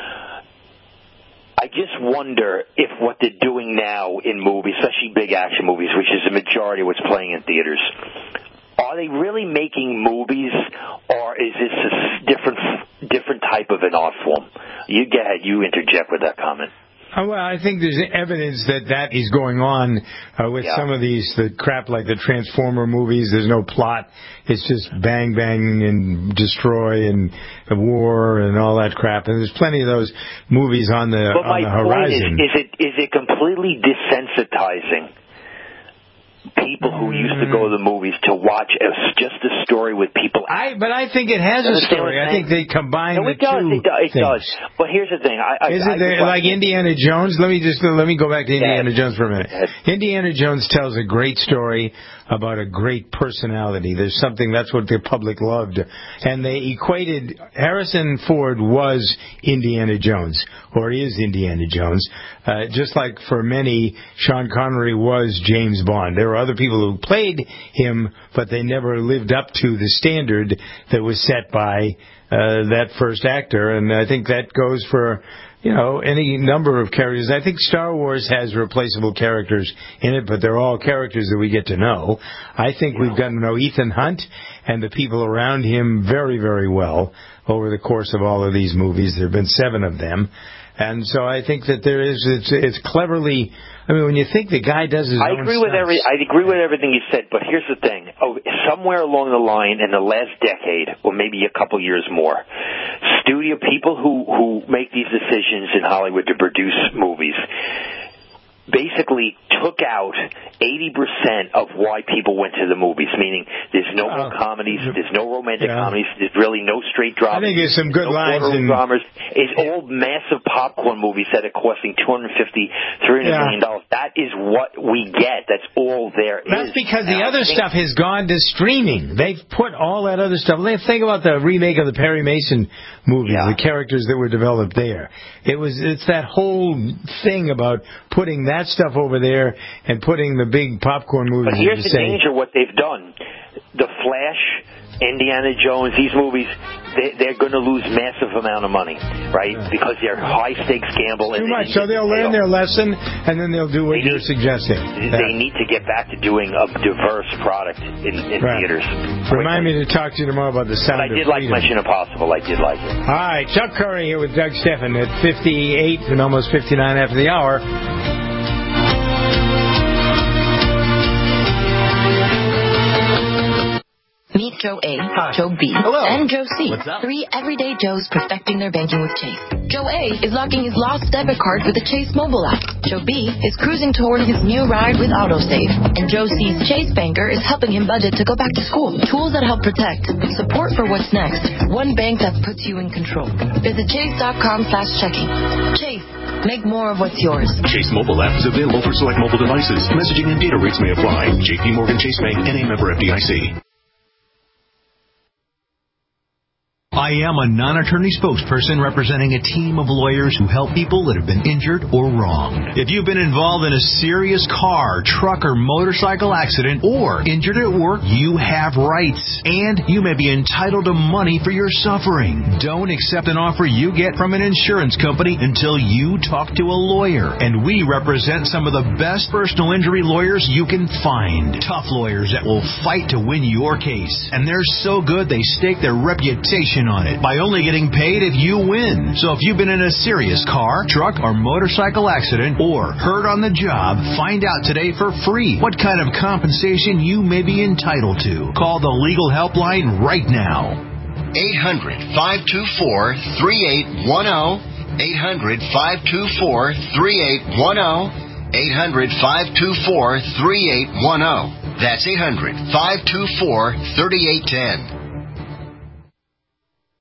I just wonder if what they're doing now in movies, especially big action movies, which is the majority of what's playing in theaters, are they really making movies, or is this a different different type of an art form? You go ahead. You interject with that comment. Oh, well, I think there's evidence that that is going on uh, with Yeah. some of these the crap like the Transformer movies. There's no plot. It's just bang, bang, and destroy and the war and all that crap. And there's plenty of those movies on the But on my the point is, horizon. is it is it completely desensitizing people who used to go to the movies to watch a, just a story with people? I, but I think it has a Understand story. what I'm I think they saying? combine No, the it does. two It does. It things. does. But here's the thing. I, I, Is I it there, like Indiana Jones? Let me just let me go back to Indiana Jones for a minute. Indiana Jones tells a great story about a great personality. There's something that's what the public loved, and they equated Harrison Ford was Indiana Jones, or is Indiana Jones, uh, just like for many Sean Connery was James Bond. There were other people who played him, but they never lived up to the standard that was set by uh, that first actor, and I think that goes for, you know, any number of characters. I think Star Wars has replaceable characters in it, but they're all characters that we get to know. I think we've gotten to know Ethan Hunt and the people around him very, very well over the course of all of these movies. There have been seven of them. And so I think that there is, it's, it's cleverly, I mean, when you think the guy does his I own agree with stunts. every. I agree with everything you said, but here's the thing: oh, somewhere along the line, in the last decade, or maybe a couple years more, studio people who who make these decisions in Hollywood to produce movies basically took out eighty percent of why people went to the movies, meaning there's no more comedies, there's no romantic Yeah. comedies, there's really no straight dramas. I think there's some good no lines courtroom in- dramas. It's all massive popcorn movies that are costing two hundred fifty, three hundred Yeah. million dollars. That is what we get. That's all there is. That's because the And I other think- stuff has gone to streaming. They've put all that other stuff. Think about the remake of the Perry Mason movie, the characters that were developed there. It was it's that whole thing about putting that stuff over there and putting the big popcorn movies. But here's that the you say, danger: what they've done, The Flash, Indiana Jones, these movies, they, they're going to lose massive amount of money, right? Because they're high stakes gamble. too and much. they- So they'll learn their lesson and then they'll do what you're suggesting. They need to get back to doing a diverse product in, in Right. theaters. Remind me to talk to you tomorrow about the sound But I of did like freedom. Mission Impossible. I did like it. All right, Chuck Curry here with Doug Steffen at fifty-eight and almost fifty-nine after the hour. Meet Joe A, Joe B, and Joe C. Three everyday Joes perfecting their banking with Chase. Joe A is locking his lost debit card with the Chase mobile app. Joe B is cruising toward his new ride with AutoSave. And Joe C's Chase banker is helping him budget to go back to school. Tools that help protect. Support for what's next. One bank that puts you in control. Visit chase.com slash checking. Chase. Make more of what's yours. Chase mobile app is available for select mobile devices. Messaging and data rates may apply. J P Morgan Chase Bank, N A member F D I C. I am a non-attorney spokesperson representing a team of lawyers who help people that have been injured or wronged. If you've been involved in a serious car, truck, or motorcycle accident or injured at work, you have rights, and you may be entitled to money for your suffering. Don't accept an offer you get from an insurance company until you talk to a lawyer, and we represent some of the best personal injury lawyers you can find. Tough lawyers that will fight to win your case, and they're so good they stake their reputation on it by only getting paid if you win. So if you've been in a serious car, truck, or motorcycle accident or hurt on the job, find out today for free what kind of compensation you may be entitled to. Call the legal helpline right now. eight hundred, five two four, three eight one zero. eight hundred, five two four, three eight one zero. eight hundred, five two four, three eight one zero. That's eight hundred, five two four, three eight one zero.